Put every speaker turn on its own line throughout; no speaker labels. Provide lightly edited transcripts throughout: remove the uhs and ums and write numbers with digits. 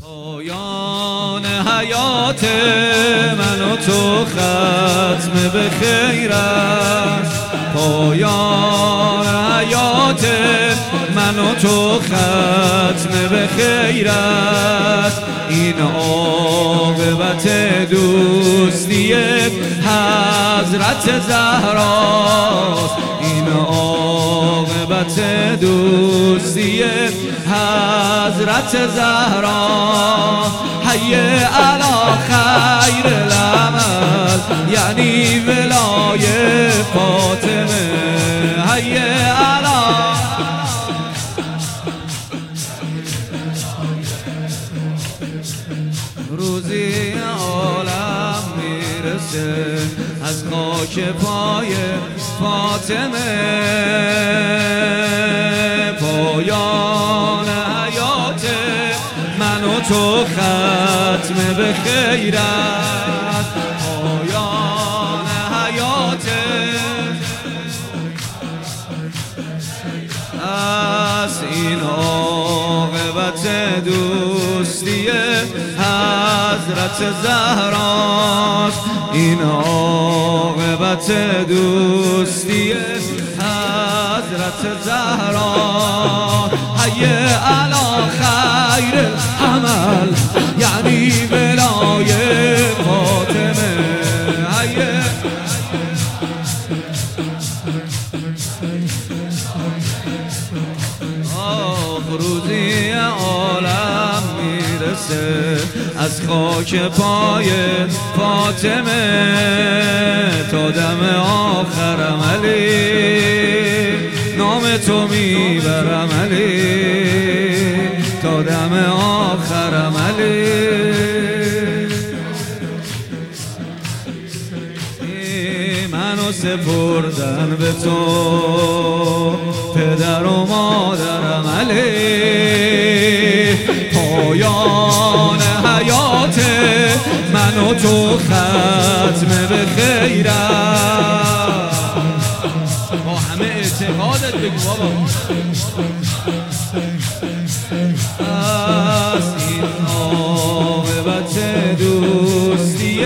پایان حیات من و تو ختم به خیر است. پایان حیات من و تو ختم به خیر است. این عاقبت دوستی حضرت زهراست. این عاقبت دوستی حضرت زهرا. حی علی خیر العمل یعنی ولای فاطمه. حی علی روزی عالم میرسه از خاک پای فاطمه. پایان حیات من و تو ختم به خیر است. پایان حیات از این عاقبت دوستی حضرت زهراست. این عاقبت دوستی حضرت زهرا. حی علی خیر العمل یعنی ولای فاطمه. حی روزی عالم میرسه از خاک پای فاطمه تا دم آخرم علی نام تو میبرم علی تا دم آخرم علی. منو سپردن به تو پدر و مادرم علی. پایان حیات من و تو ختم به خیر است. با همه اعتقادت بگو بابا. از این عاقبت دوستی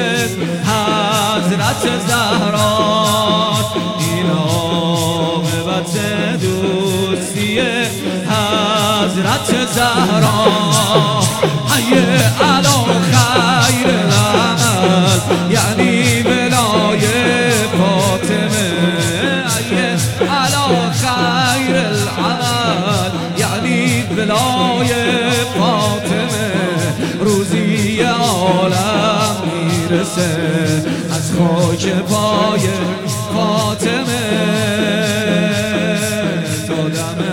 حضرت زهراست. این عاقبت دوستی حضرت زهرا. حی علی خیر العمل یعنی ولای فاطمه. حی علی خیر العمل یعنی ولای فاطمه. روزی عالم میرسه از خاک پای فاطمه تا دم